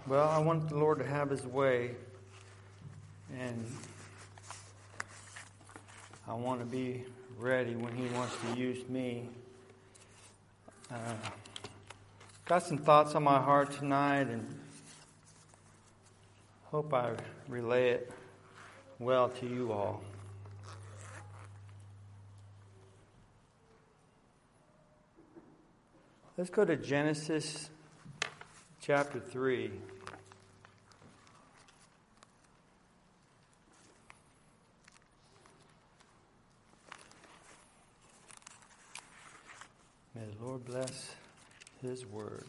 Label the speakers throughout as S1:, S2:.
S1: Well, I want the Lord to have His way, and I want to be ready when He wants to use me. Got some thoughts on my heart tonight, and hope I relay it well to you all. Let's go to Genesis chapter 3. May the Lord bless His word.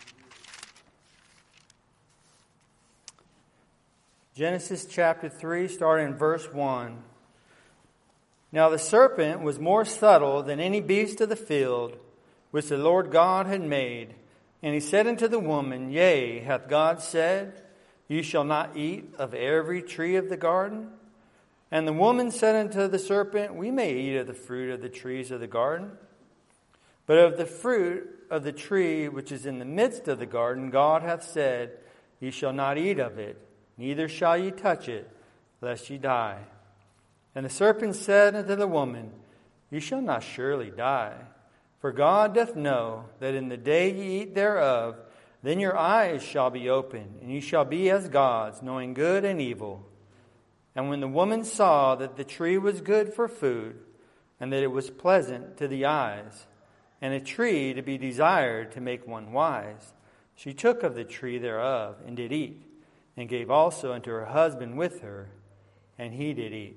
S1: Genesis chapter 3, starting in verse 1. Now the serpent was more subtle than any beast of the field which the Lord God had made. And he said unto the woman, Yea, hath God said, Ye shall not eat of every tree of the garden? And the woman said unto the serpent, We may eat of the fruit of the trees of the garden. But of the fruit of the tree which is in the midst of the garden, God hath said, Ye shall not eat of it, neither shall ye touch it, lest ye die. And the serpent said unto the woman, Ye shall not surely die. For God doth know that in the day ye eat thereof, then your eyes shall be opened, and ye shall be as gods, knowing good and evil. And when the woman saw that the tree was good for food, and that it was pleasant to the eyes, and a tree to be desired to make one wise, she took of the tree thereof, and did eat, and gave also unto her husband with her, and he did eat.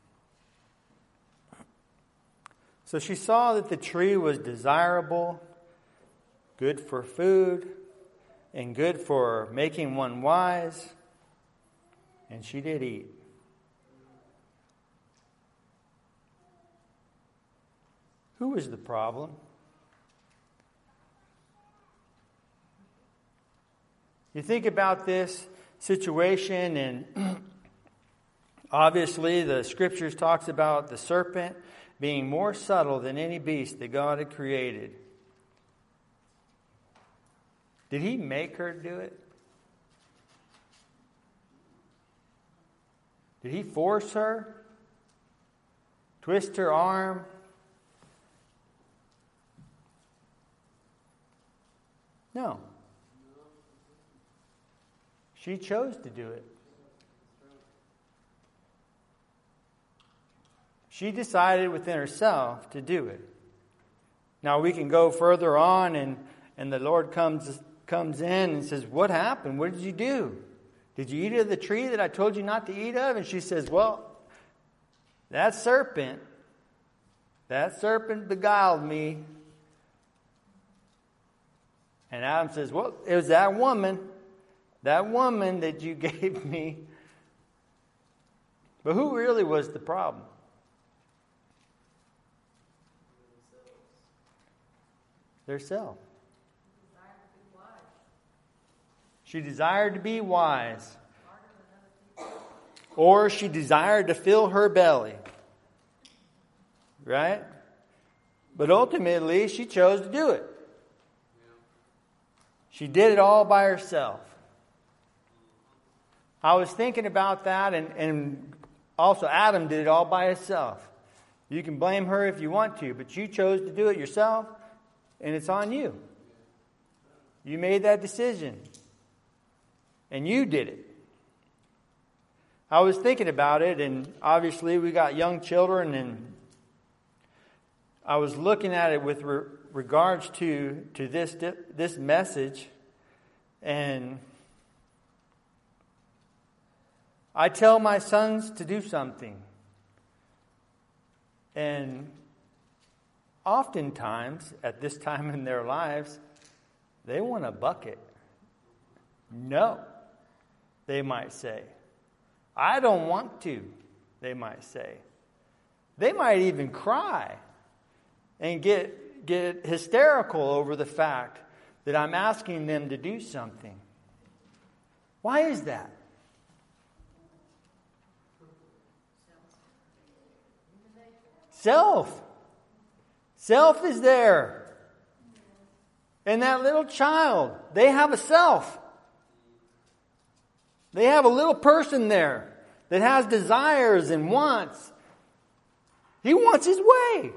S1: So she saw that the tree was desirable, good for food, and good for making one wise, and she did eat. Who was the problem? You think about this situation, and obviously the scriptures talks about the serpent being more subtle than any beast that God had created. Did He make her do it? Did He force her? Twist her arm? No. She chose to do it. She decided within herself to do it. Now we can go further on, and the Lord comes in and says, What happened? What did you do? Did you eat of the tree that I told you not to eat of? And she says, Well, that serpent beguiled me. And Adam says, Well, it was that woman that you gave me. But who really was the problem? Theirself. She desired to be wise. Or she desired to fill her belly. Right? But ultimately, she chose to do it. She did it all by herself. I was thinking about that, and also Adam did it all by himself. You can blame her if you want to, but you chose to do it yourself, and it's on you. You made that decision, and you did it. I was thinking about it, and obviously we got young children, and I was looking at it with regards to this message, and I tell my sons to do something, and oftentimes at this time in their lives, they want a bucket. No, they might say. I don't want to, they might say. They might even cry and get hysterical over the fact that I'm asking them to do something. Why is that? Self. Self is there. And that little child, they have a self. They have a little person there that has desires and wants. He wants his way.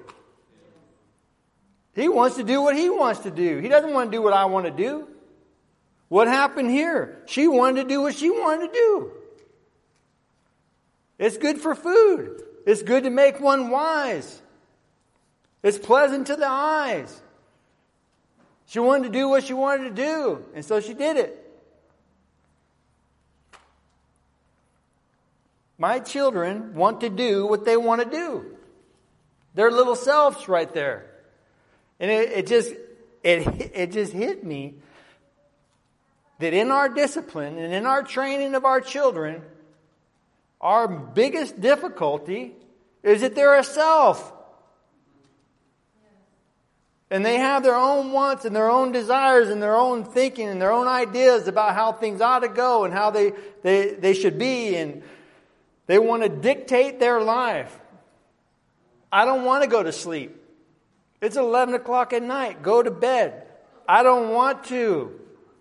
S1: He wants to do what he wants to do. He doesn't want to do what I want to do. What happened here? She wanted to do what she wanted to do. It's good for food. It's good to make one wise. It's pleasant to the eyes. She wanted to do what she wanted to do, and so she did it. My children want to do what they want to do. Their little selves right there. And it just hit me that in our discipline and in our training of our children, our biggest difficulty is that they're a self. And they have their own wants and their own desires and their own thinking and their own ideas about how things ought to go and how they should be. And they want to dictate their life. I don't want to go to sleep. It's 11 o'clock at night. Go to bed. I don't want to.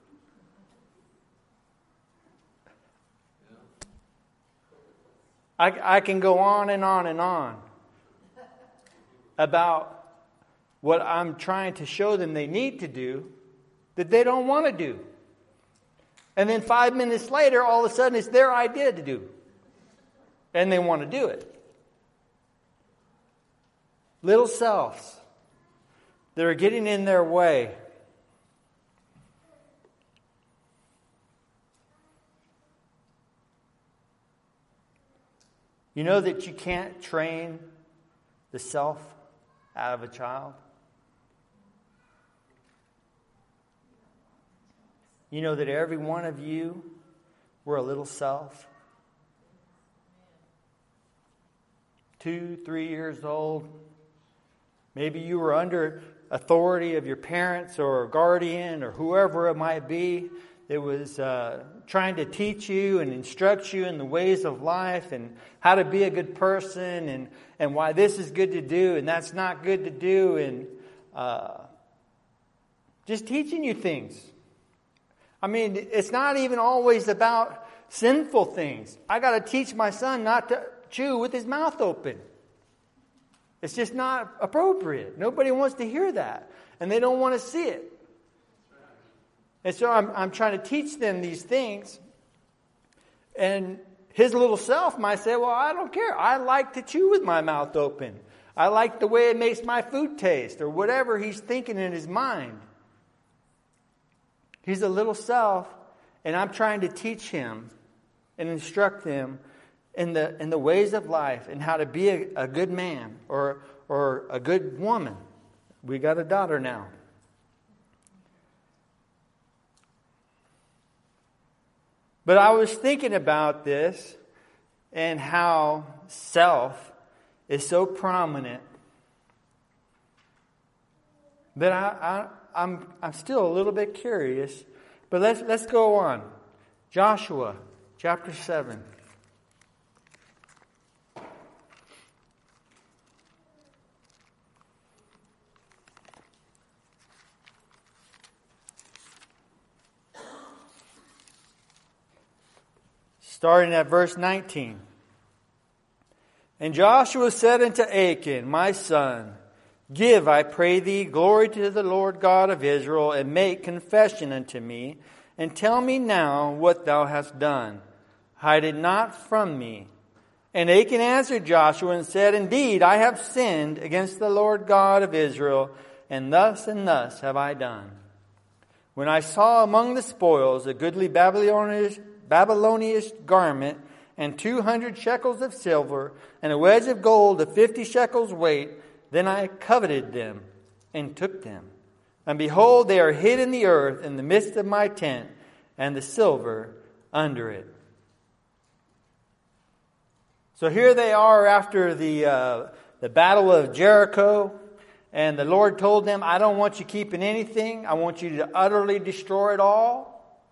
S1: I can go on and on and on about what I'm trying to show them they need to do that they don't want to do. And then 5 minutes later, all of a sudden, it's their idea to do. And they want to do it. Little selves that are getting in their way. You know that you can't train the self out of a child? You know that every one of you were a little self? 2, 3 years old. Maybe you were under authority of your parents or guardian or whoever it might be. It was trying to teach you and instruct you in the ways of life and how to be a good person and why this is good to do and that's not good to do, and just teaching you things. I mean, it's not even always about sinful things. I got to teach my son not to chew with his mouth open. It's just not appropriate. Nobody wants to hear that, and they don't want to see it. And so I'm trying to teach them these things. And his little self might say, well, I don't care. I like to chew with my mouth open. I like the way it makes my food taste, or whatever he's thinking in his mind. He's a little self, and I'm trying to teach him and instruct him in the ways of life and how to be a good man or a good woman. We got a daughter now. But I was thinking about this and how self is so prominent that I'm still a little bit curious. But let's go on. Joshua chapter 7. Starting at verse 19. And Joshua said unto Achan, my son, give, I pray thee, glory to the Lord God of Israel, and make confession unto me, and tell me now what thou hast done. Hide it not from me. And Achan answered Joshua and said, indeed, I have sinned against the Lord God of Israel, and thus have I done. When I saw among the spoils a goodly Babylonish garment, and 200 shekels of silver, and a wedge of gold of 50 shekels weight, then I coveted them, and took them. And behold, they are hid in the earth in the midst of my tent, and the silver under it. So here they are after the battle of Jericho, and the Lord told them, I don't want you keeping anything. I want you to utterly destroy it all.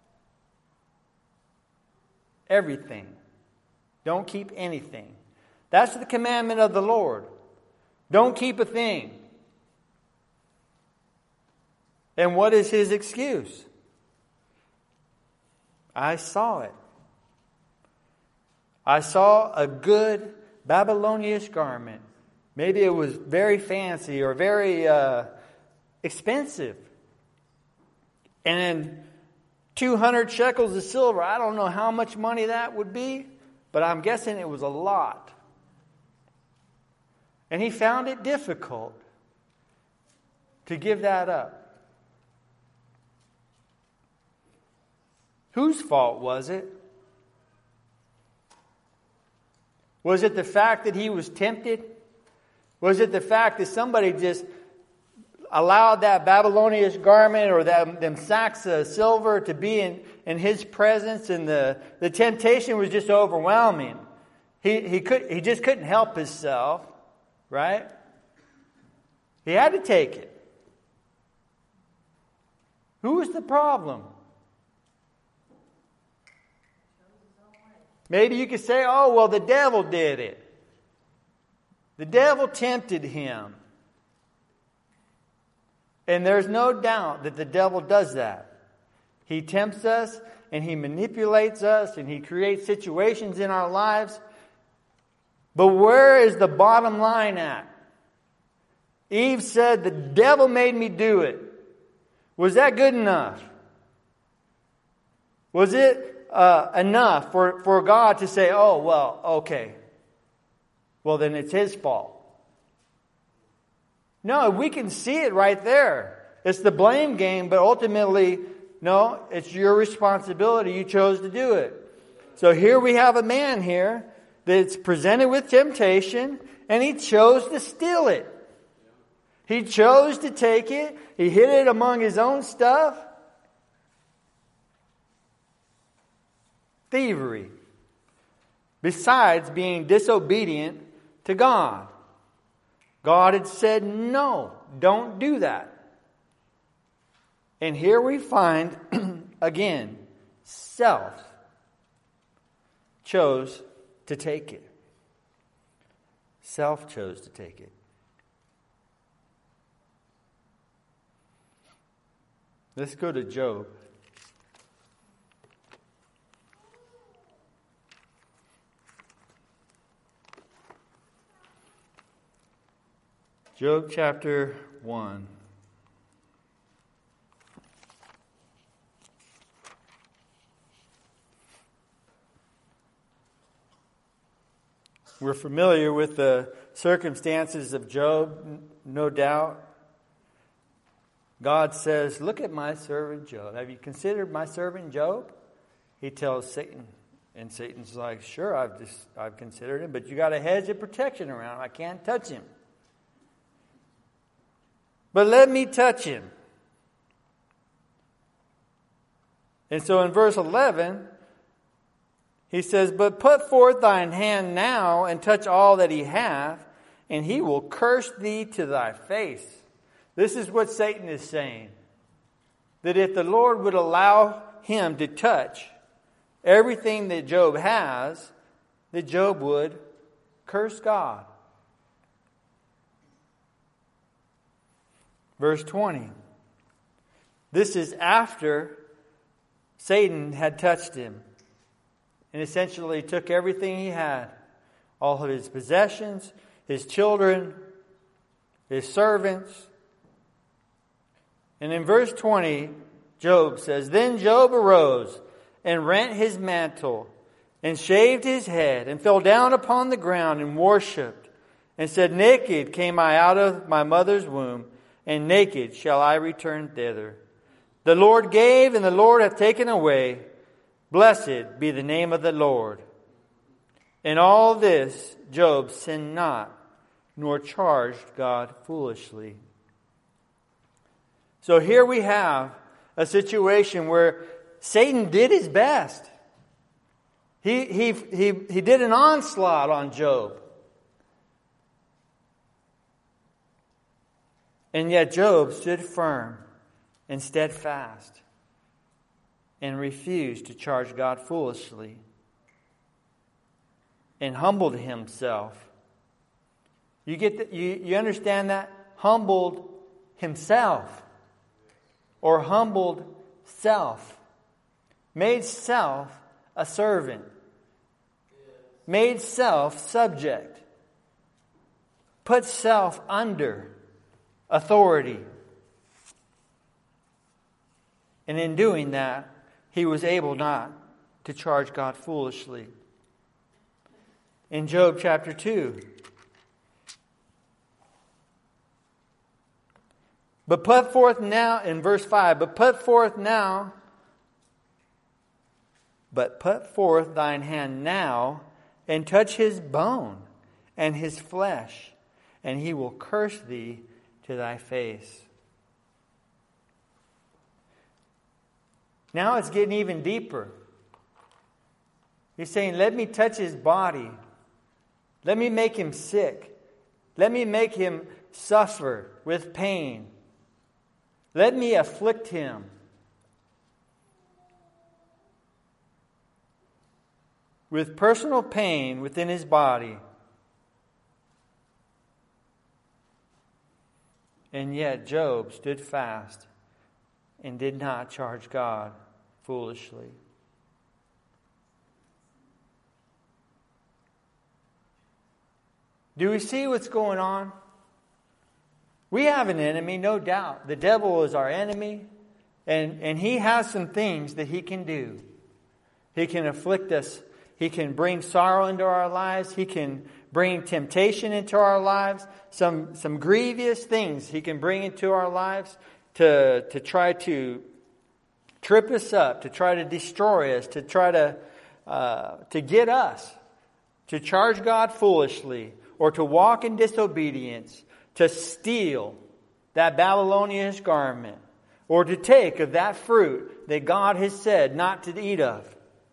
S1: Everything. Don't keep anything. That's the commandment of the Lord. Don't keep a thing. And what is his excuse? I saw it. I saw a good Babylonian garment. Maybe it was very fancy or very expensive. And then 200 shekels of silver. I don't know how much money that would be, but I'm guessing it was a lot. And he found it difficult to give that up. Whose fault was it? Was it the fact that he was tempted? Was it the fact that somebody just allowed that Babylonian garment or them sacks of silver to be in his presence, and the temptation was just overwhelming? He just couldn't help himself, right? He had to take it. Who was the problem? Maybe you could say, oh, well, the devil did it. The devil tempted him. And there's no doubt that the devil does that. He tempts us, and he manipulates us, and he creates situations in our lives. But where is the bottom line at? Eve said, the devil made me do it. Was that good enough? Was it enough for God to say, oh, well, okay. Well, then it's his fault. No, we can see it right there. It's the blame game, but ultimately, no, it's your responsibility. You chose to do it. So here we have a man here that's presented with temptation, and he chose to steal it. He chose to take it. He hid it among his own stuff. Thievery. Besides being disobedient to God. God had said, no, don't do that. And here we find, again, self chose to take it. Self chose to take it. Let's go to Job. Job chapter 1. We're familiar with the circumstances of Job, no doubt. God says, look at my servant Job. Have you considered my servant Job? He tells Satan. And Satan's like, sure, I've considered him, but you got a hedge of protection around him. I can't touch him. But let me touch him. And so in verse 11, he says, but put forth thine hand now and touch all that he hath, and he will curse thee to thy face. This is what Satan is saying. That if the Lord would allow him to touch everything that Job has, that Job would curse God. Verse 20. This is after Satan had touched him and essentially took everything he had. All of his possessions, his children, his servants. And in verse 20, Job says, then Job arose and rent his mantle and shaved his head and fell down upon the ground and worshipped and said, naked came I out of my mother's womb, and naked shall I return thither. The Lord gave, and the Lord hath taken away. Blessed be the name of the Lord. In all this Job sinned not, nor charged God foolishly. So here we have a situation where Satan did his best. He did an onslaught on Job. And yet Job stood firm and steadfast and refused to charge God foolishly and humbled himself. You understand that? Humbled himself or humbled self. Made self a servant. made self subject, put self under authority. And in doing that, he was able not to charge God foolishly. In Job chapter 2, but put forth now, in verse 5, but put forth thine hand now, and touch his bone and his flesh, and he will curse thee to thy face. Now it's getting even deeper. He's saying, let me touch his body. Let me make him sick. Let me make him suffer with pain. Let me afflict him. With personal pain within his body. And yet Job stood fast and did not charge God foolishly. Do we see what's going on? We have an enemy, no doubt. The devil is our enemy, and he has some things that he can do. He can afflict us. He can bring sorrow into our lives. He can bring temptation into our lives. Some grievous things he can bring into our lives to try to trip us up, to try to destroy us, to try to get us to charge God foolishly, or to walk in disobedience, to steal that Babylonian garment, or to take of that fruit that God has said not to eat of.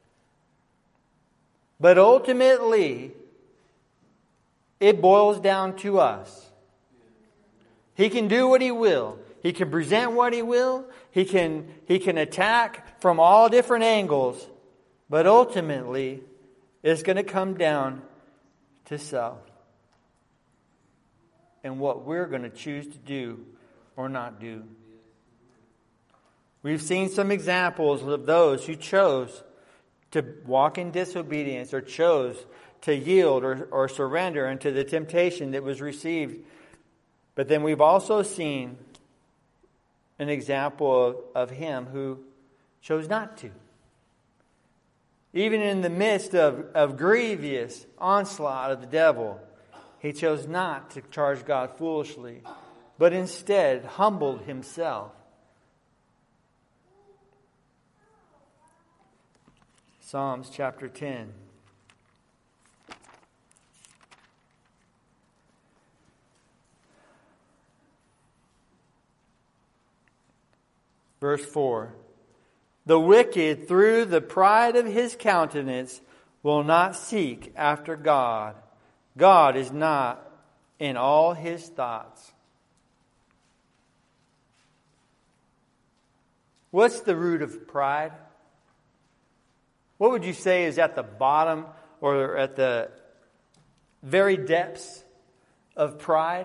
S1: But ultimately, it boils down to us. He can do what he will. He can present what he will. He can attack from all different angles. But ultimately, it's going to come down to self. And what we're going to choose to do or not do. We've seen some examples of those who chose to walk in disobedience, or chose to yield or surrender unto the temptation that was received. But then we've also seen an example of him who chose not to. Even in the midst of grievous onslaught of the devil, he chose not to charge God foolishly, but instead humbled himself. Psalms chapter 10. Verse 4. The wicked, through the pride of his countenance, will not seek after God. God is not in all his thoughts. What's the root of pride? What would you say is at the bottom or at the very depths of pride?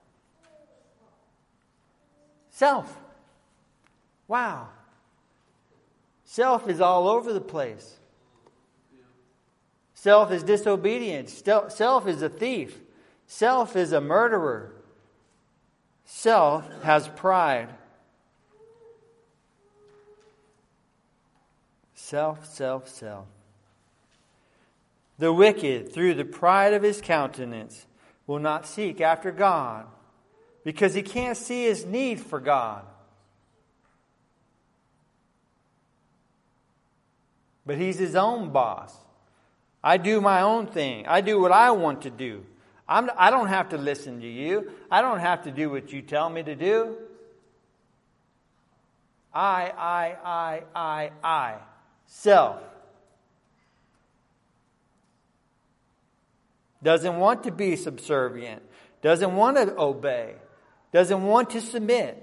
S1: Self. Wow. Self is all over the place. Self is disobedient. Self is a thief. Self is a murderer. Self has pride. Self, self, self. The wicked, through the pride of his countenance, will not seek after God, because he can't see his need for God. But he's his own boss. I do my own thing. I do what I want to do. I don't have to listen to you. I don't have to do what you tell me to do. I. Self. Doesn't want to be subservient. Doesn't want to obey. Doesn't want to submit.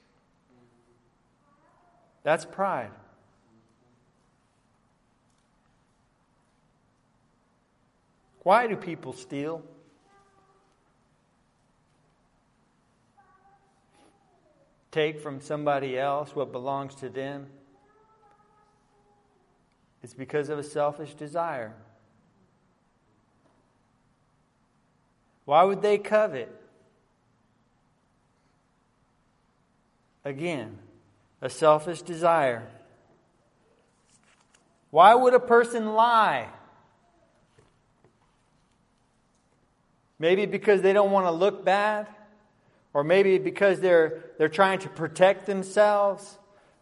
S1: That's pride. Why do people steal? Take from somebody else what belongs to them? It's because of a selfish desire. Why would they covet? Again, a selfish desire. Why would a person lie? Maybe because they don't want to look bad, or maybe because they're trying to protect themselves.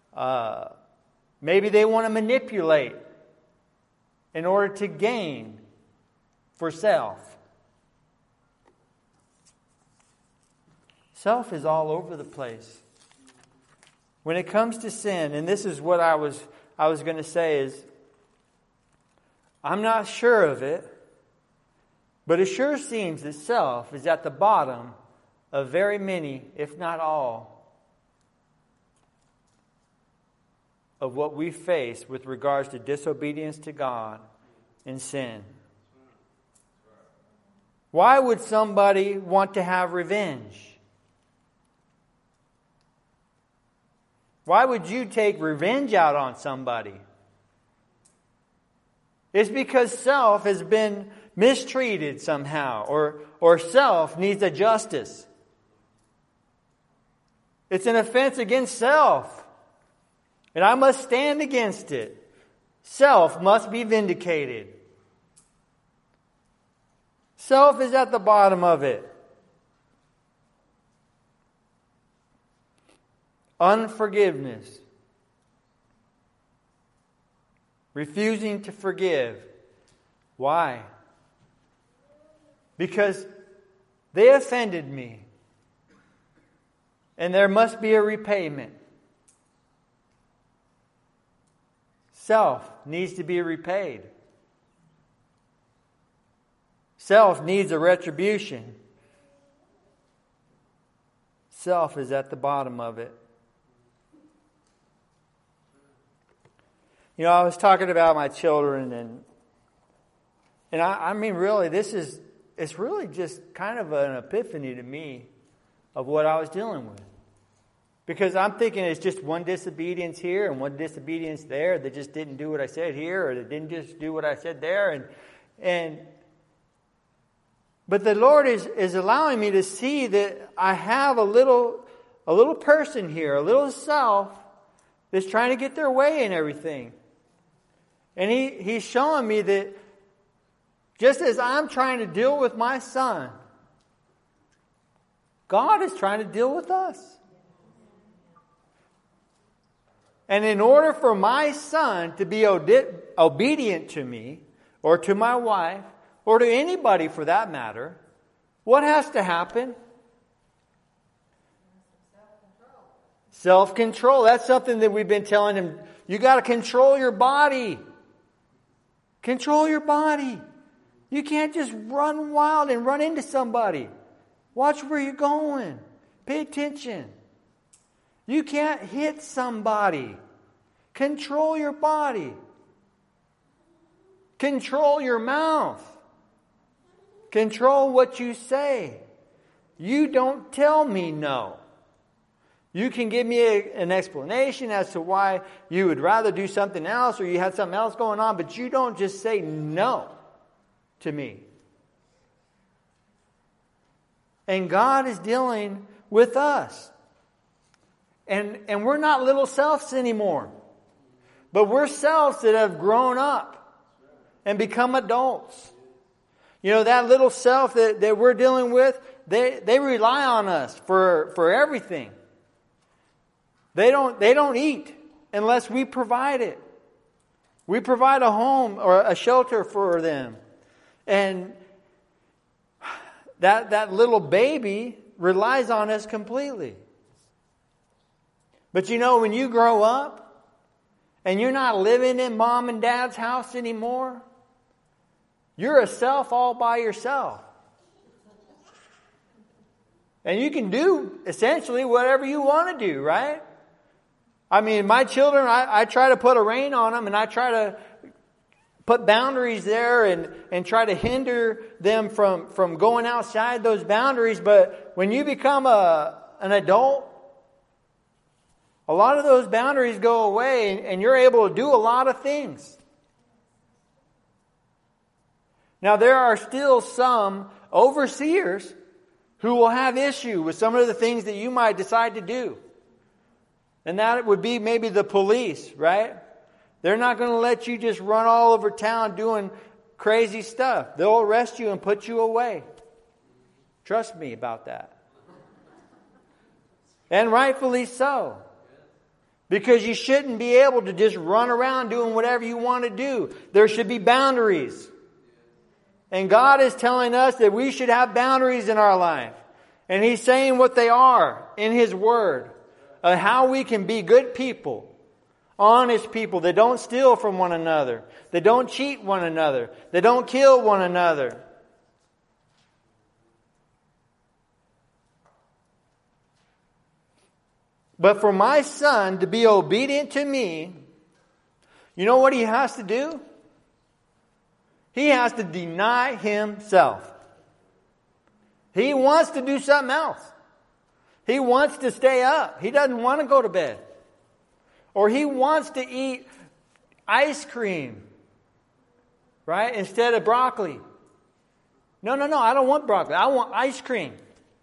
S1: Maybe they want to manipulate in order to gain for self. Self is all over the place. When it comes to sin, and this is what I was going to say is, I'm not sure of it, but it sure seems that self is at the bottom of very many, if not all, of what we face with regards to disobedience to God and sin. Why would somebody want to have revenge? Why would you take revenge out on somebody? It's because self has been mistreated somehow, or self needs a justice. It's an offense against self, and I must stand against it. Self must be vindicated. Self is at the bottom of it. Unforgiveness. Refusing to forgive. Why? Because they offended me. And there must be a repayment. Self needs to be repaid. Self needs a retribution. Self is at the bottom of it. You know, I was talking about my children, and I mean, really, it's really just kind of an epiphany to me of what I was dealing with. Because I'm thinking it's just one disobedience here and one disobedience there. They just didn't do what I said here, or they didn't just do what I said there. But the Lord is allowing me to see that I have a little person here, a little self that's trying to get their way in everything. And He's showing me that just as I'm trying to deal with my son, God is trying to deal with us. And in order for my son to be obedient to me, or to my wife, or to anybody for that matter, what has to happen? Self-control. That's something that we've been telling him. You got to control your body. Control your body. You can't just run wild and run into somebody. Watch where you're going. Pay attention. You can't hit somebody. Control your body. Control your mouth. Control what you say. You don't tell me no. You can give me an explanation as to why you would rather do something else, or you had something else going on, but you don't just say no to me. And God is dealing with us. And we're not little selves anymore. But we're selves that have grown up and become adults. You know, that little self that we're dealing with, they rely on us for everything. They don't eat unless we provide it. We provide a home or a shelter for them. And that little baby relies on us completely. But you know, when you grow up and you're not living in mom and dad's house anymore, you're a self all by yourself. And you can do essentially whatever you want to do, right? I mean, my children, I try to put a rein on them, and I try to put boundaries there and try to hinder them from going outside those boundaries. But when you become an adult, a lot of those boundaries go away, and you're able to do a lot of things. Now, there are still some overseers who will have issue with some of the things that you might decide to do. And that would be maybe the police, right? They're not going to let you just run all over town doing crazy stuff. They'll arrest you and put you away. Trust me about that. And rightfully so. Because you shouldn't be able to just run around doing whatever you want to do. There should be boundaries. And God is telling us that we should have boundaries in our life. And He's saying what they are in His Word. How we can be good people. Honest people that don't steal from one another. That don't cheat one another. That don't kill one another. But for my son to be obedient to me, you know what he has to do? He has to deny himself. He wants to do something else. He wants to stay up. He doesn't want to go to bed. Or he wants to eat ice cream, right? Instead of broccoli. No, I don't want broccoli. I want ice cream.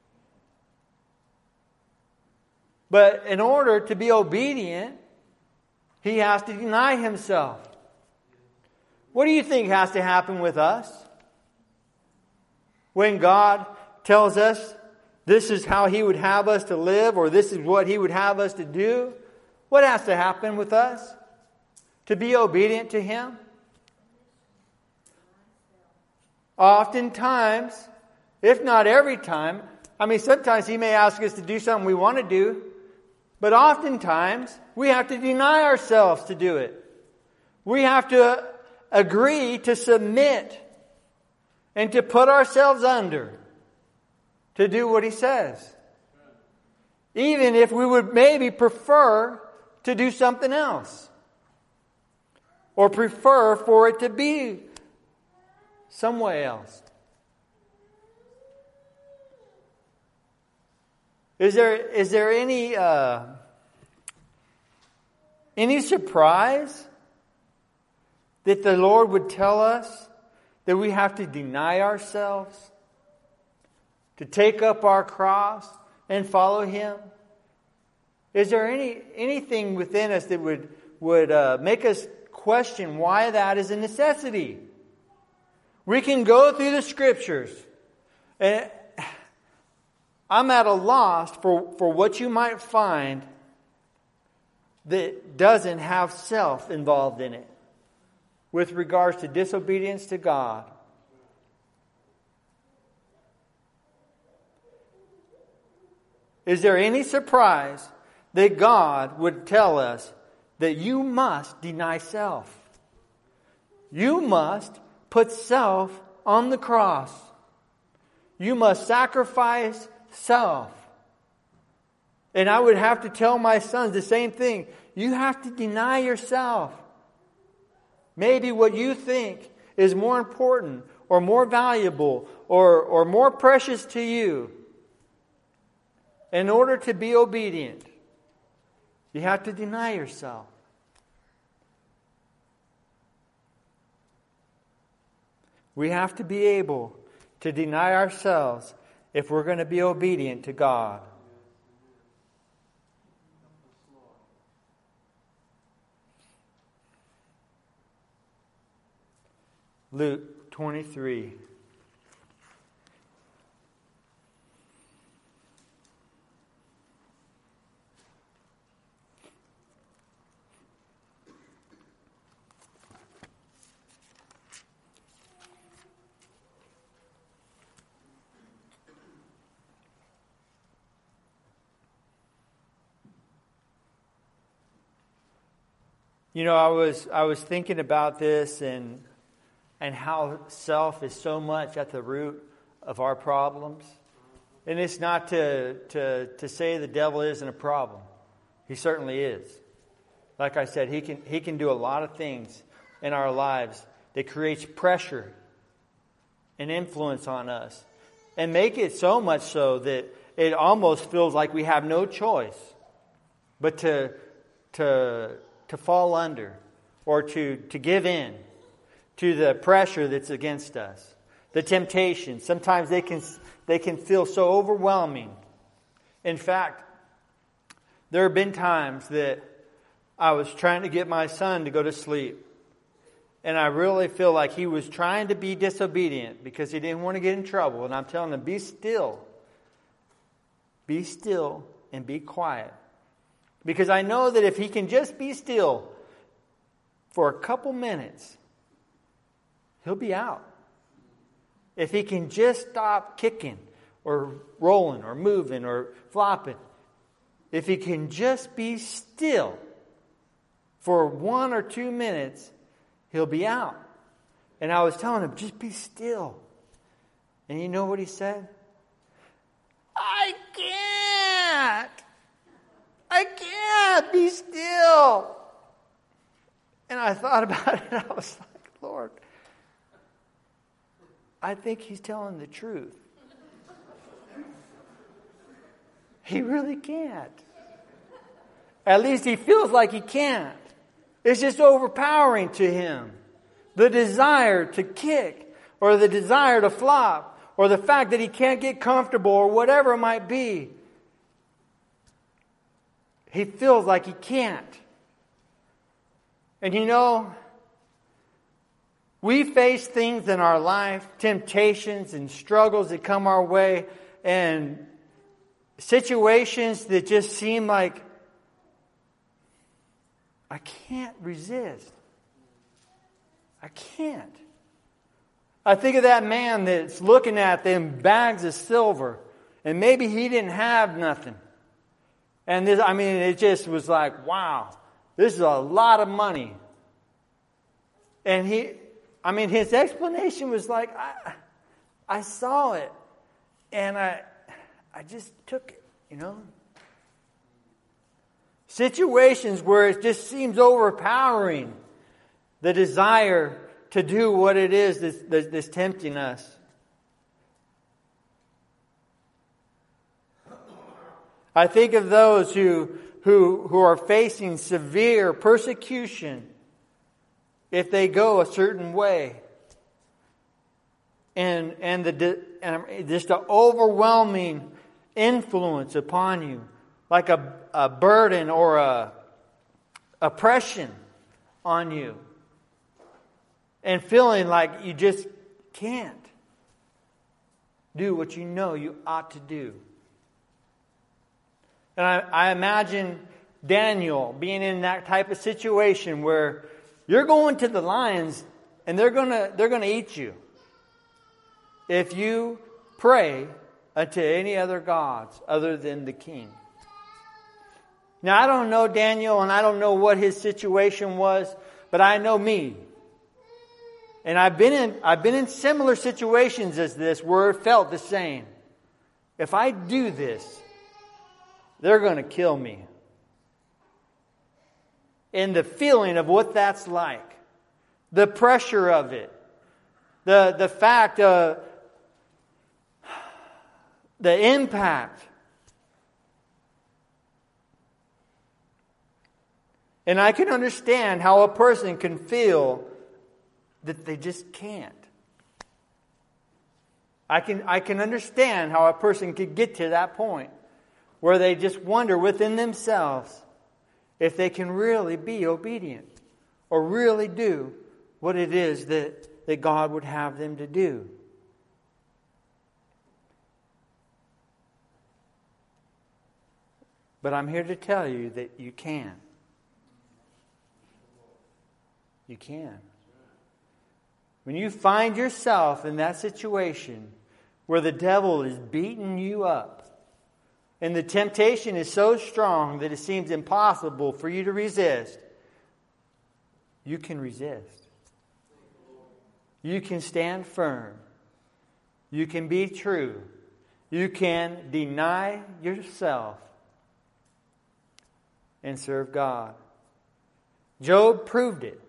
S1: But in order to be obedient, he has to deny himself. What do you think has to happen with us? When God tells us this is how He would have us to live, or this is what He would have us to do, what has to happen with us to be obedient to Him? Oftentimes, if not every time, sometimes He may ask us to do something we want to do, but oftentimes we have to deny ourselves to do it. We have to agree to submit and to put ourselves under to do what He says. Even if we would maybe prefer to do something else. Or prefer for it to be some way else. Is there any surprise that the Lord would tell us that we have to deny ourselves, to take up our cross and follow Him? Is there anything within us that would make us question why that is a necessity? We can go through the Scriptures, and I'm at a loss for what you might find that doesn't have self involved in it with regards to disobedience to God. Is there any surprise that God would tell us that you must deny self? You must put self on the cross. You must sacrifice self. And I would have to tell my sons the same thing. You have to deny yourself. Maybe what you think is more important or more valuable or more precious to you. In order to be obedient, you have to deny yourself. We have to be able to deny ourselves if we're going to be obedient to God. Luke 23. You know, I was thinking about this and how self is so much at the root of our problems. And it's not to say the devil isn't a problem. He certainly is. Like I said, he can do a lot of things in our lives that creates pressure and influence on us. And make it so much so that it almost feels like we have no choice but to fall under or to give in to the pressure that's against us. the temptation. Sometimes they can feel so overwhelming. In fact, there have been times that I was trying to get my son to go to sleep. And I really feel like he was trying to be disobedient because he didn't want to get in trouble. And I'm telling him, be still. Be still and be quiet. Because I know that if he can just be still for a couple minutes, he'll be out. If he can just stop kicking or rolling or moving or flopping, if he can just be still for 1 or 2 minutes, he'll be out. And I was telling him, just be still. And you know what he said? I can't be still. And I thought about it and I was like, Lord, I think he's telling the truth. He really can't. At least he feels like he can't. It's just overpowering to him. The desire to kick or the desire to flop or the fact that he can't get comfortable or whatever it might be. He feels like he can't. And you know, we face things in our life, temptations and struggles that come our way, and situations that just seem like I can't resist. I can't. I think of that man that's looking at them bags of silver, and maybe he didn't have nothing. And it just was like, wow, this is a lot of money. And his explanation was like, I saw it, and I just took it, you know. Situations where it just seems overpowering, the desire to do what it is that's tempting us. I think of those who are facing severe persecution if they go a certain way. And just the overwhelming influence upon you, like a burden or a oppression on you, and feeling like you just can't do what you know you ought to do. And I imagine Daniel being in that type of situation where you're going to the lions and they're gonna eat you if you pray unto any other gods other than the king. Now, I don't know Daniel and I don't know what his situation was, but I know me. And I've been in similar situations as this where it felt the same. If I do this, they're going to kill me. And the feeling of what that's like, the pressure of it, the fact of the impact. And I can understand how a person can feel that they just can't. I can understand how a person could get to that point where they just wonder within themselves if they can really be obedient or really do what it is that God would have them to do. But I'm here to tell you that you can. You can. When you find yourself in that situation where the devil is beating you up and the temptation is so strong that it seems impossible for you to resist, you can resist. You can stand firm. You can be true. You can deny yourself and serve God. Job proved it.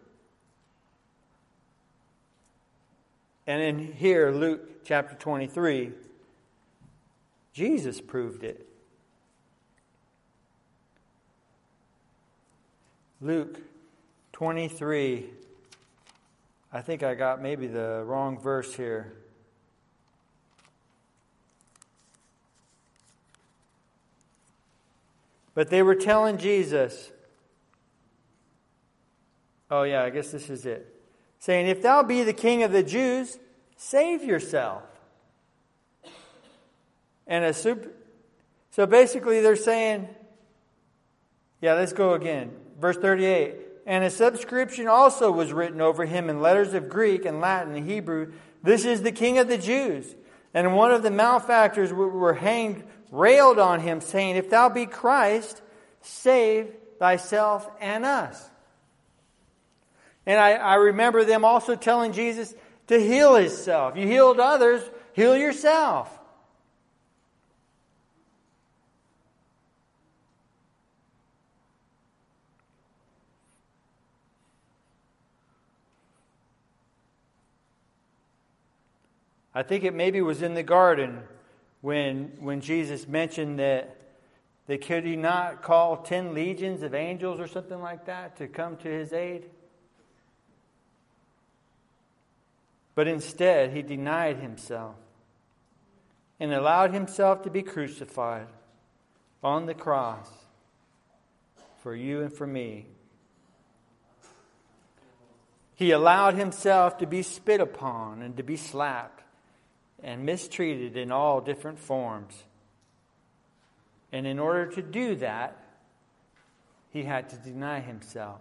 S1: And in here, Luke chapter 23, Jesus proved it. Luke 23, I think I got maybe the wrong verse here. But they were telling Jesus, oh yeah, I guess this is it. Saying, if thou be the King of the Jews, save yourself. And so basically they're saying, yeah, let's go again. Verse 38. And a subscription also was written over him in letters of Greek and Latin and Hebrew. This is the King of the Jews. And one of the malefactors who were hanged railed on him, saying, if thou be Christ, save thyself and us. And I remember them also telling Jesus to heal himself. You healed others, heal yourself. I think it maybe was in the garden when Jesus mentioned that could he not call 10 legions of angels or something like that to come to his aid? But instead, he denied himself and allowed himself to be crucified on the cross for you and for me. He allowed himself to be spit upon and to be slapped and mistreated in all different forms. And in order to do that, he had to deny himself.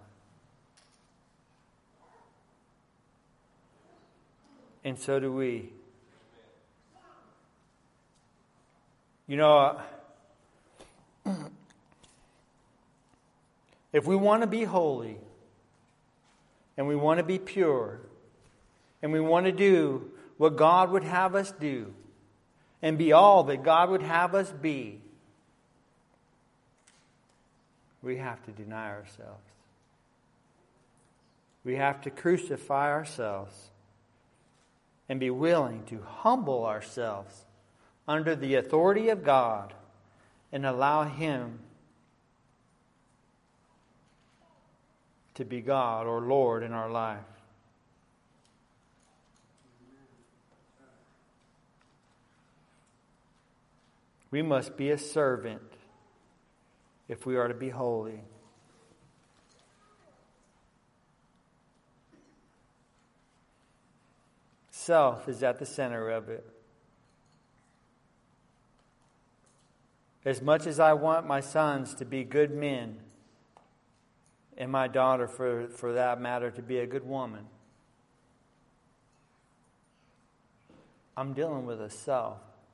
S1: And so do we. You know, if we want to be holy, and we want to be pure, and we want to do what God would have us do, and be all that God would have us be, we have to deny ourselves. We have to crucify ourselves and be willing to humble ourselves under the authority of God and allow Him to be God or Lord in our life. We must be a servant if we are to be holy. Self is at the center of it. As much as I want my sons to be good men, and my daughter, for that matter, to be a good woman, I'm dealing with a self.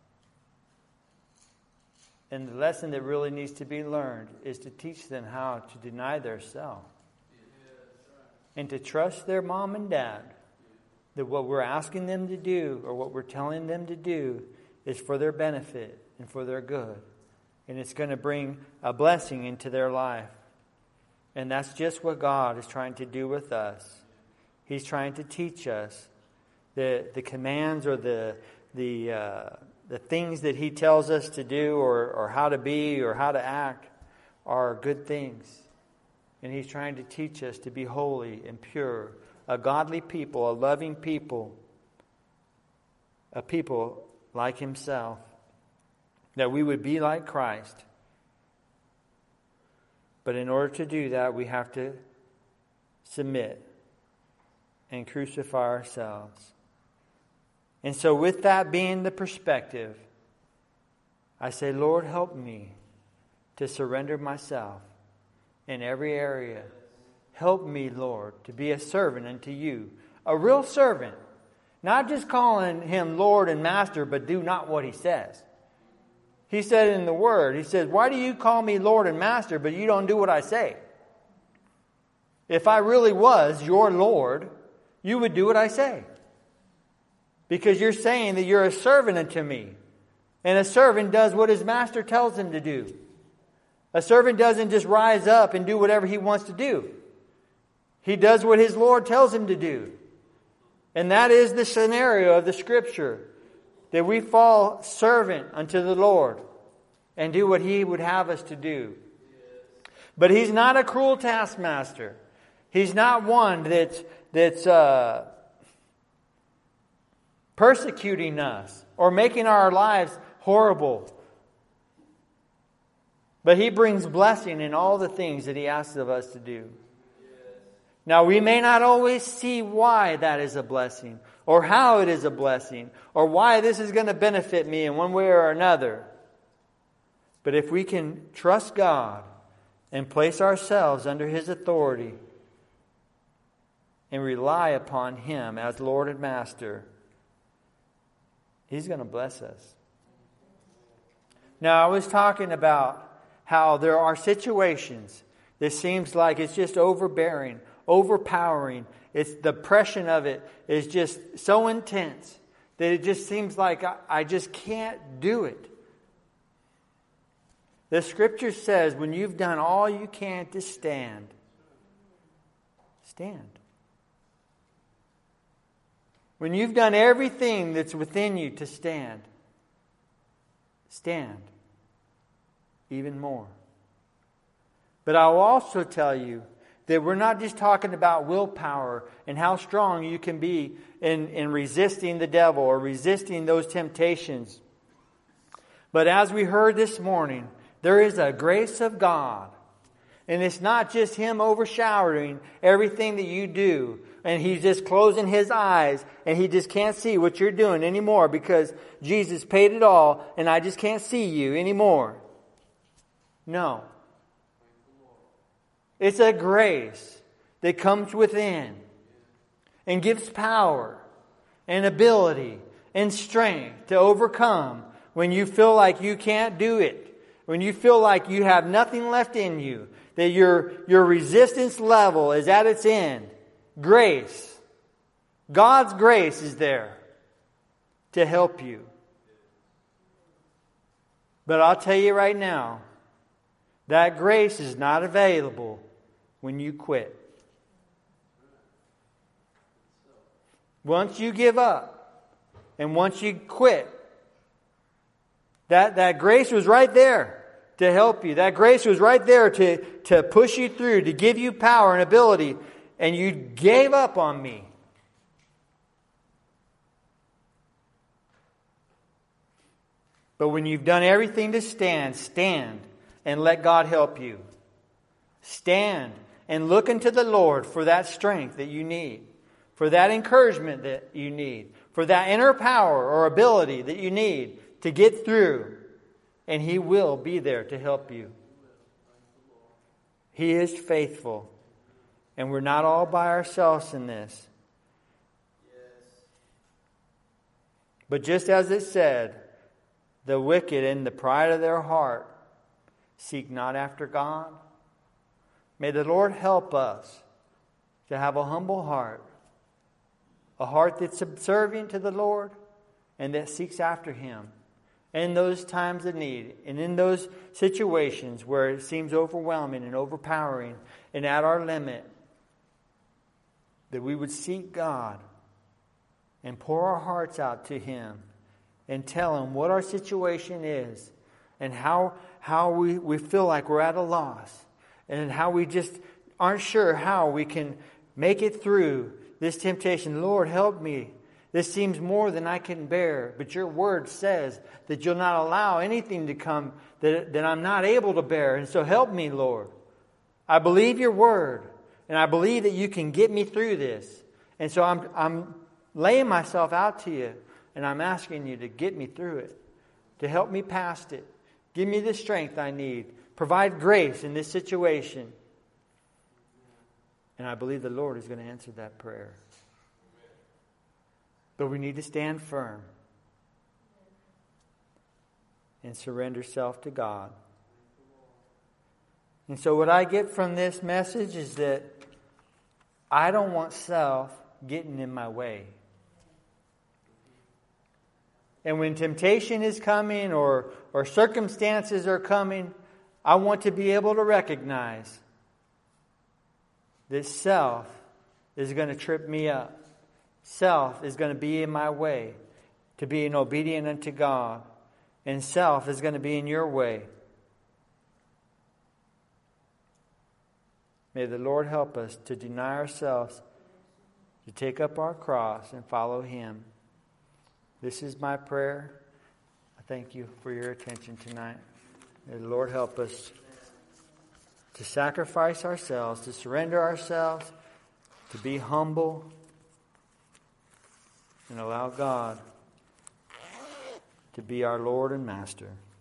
S1: And the lesson that really needs to be learned is to teach them how to deny their self. And to trust their mom and dad that what we're asking them to do or what we're telling them to do is for their benefit and for their good. And it's going to bring a blessing into their life. And that's just what God is trying to do with us. He's trying to teach us the commands or the things that He tells us to do or how to be or how to act are good things. And He's trying to teach us to be holy and pure, a godly people, a loving people, a people like Himself, that we would be like Christ. But in order to do that, we have to submit and crucify ourselves. And so with that being the perspective, I say, Lord, help me to surrender myself in every area. Help me, Lord, to be a servant unto You. A real servant. Not just calling Him Lord and Master, but do not what He says. He said in the Word, He says, why do you call me Lord and Master, but you don't do what I say? If I really was your Lord, you would do what I say. Because you're saying that you're a servant unto me. And a servant does what his master tells him to do. A servant doesn't just rise up and do whatever he wants to do. He does what his Lord tells him to do. And that is the scenario of the Scripture. That we fall servant unto the Lord and do what He would have us to do. But He's not a cruel taskmaster. He's not one that's persecuting us or making our lives horrible. But He brings blessing in all the things that He asks of us to do. Now, we may not always see why that is a blessing, or how it is a blessing, or why this is going to benefit me in one way or another. But if we can trust God and place ourselves under His authority and rely upon Him as Lord and Master, He's going to bless us. Now, I was talking about how there are situations that seems like it's just overbearing, overpowering. It's the oppression of it is just so intense that it just seems like I just can't do it. The Scripture says when you've done all you can to stand, stand. When you've done everything that's within you to stand, stand even more. But I will also tell you that we're not just talking about willpower and how strong you can be in resisting the devil or resisting those temptations. But as we heard this morning, there is a grace of God. And it's not just Him overshadowing everything that you do. And He's just closing His eyes and He just can't see what you're doing anymore because Jesus paid it all and I just can't see you anymore. No. It's a grace that comes within and gives power and ability and strength to overcome when you feel like you can't do it. When you feel like you have nothing left in you, that your resistance level is at its end. Grace. God's grace is there to help you. But I'll tell you right now, that grace is not available when you quit. Once you give up and once you quit, that grace was right there to help you. That grace was right there to push you through, to give you power and ability. And you gave up on me. But when you've done everything to stand, stand and let God help you. Stand and look into the Lord for that strength that you need, for that encouragement that you need, for that inner power or ability that you need to get through. And He will be there to help you. He is faithful. And we're not all by ourselves in this. But just as it said, the wicked in the pride of their heart seek not after God. May the Lord help us to have a humble heart. A heart that's subservient to the Lord and that seeks after Him. In those times of need and in those situations where it seems overwhelming and overpowering and at our limit, that we would seek God and pour our hearts out to Him and tell Him what our situation is and how we feel like we're at a loss and how we just aren't sure how we can make it through this temptation. Lord, help me. This seems more than I can bear, but your word says that you'll not allow anything to come that I'm not able to bear. And so help me, Lord. I believe your word, and I believe that you can get me through this. And so I'm laying myself out to you, and I'm asking you to get me through it, to help me past it. Give me the strength I need. Provide grace in this situation. And I believe the Lord is going to answer that prayer. But we need to stand firm and surrender self to God. And so what I get from this message is that I don't want self getting in my way. And when temptation is coming or circumstances are coming, I want to be able to recognize that self is going to trip me up. Self is going to be in my way to being obedient unto God. And self is going to be in your way. May the Lord help us to deny ourselves, to take up our cross and follow Him. This is my prayer. I thank you for your attention tonight. May the Lord help us to sacrifice ourselves, to surrender ourselves, to be humble, and allow God to be our Lord and Master.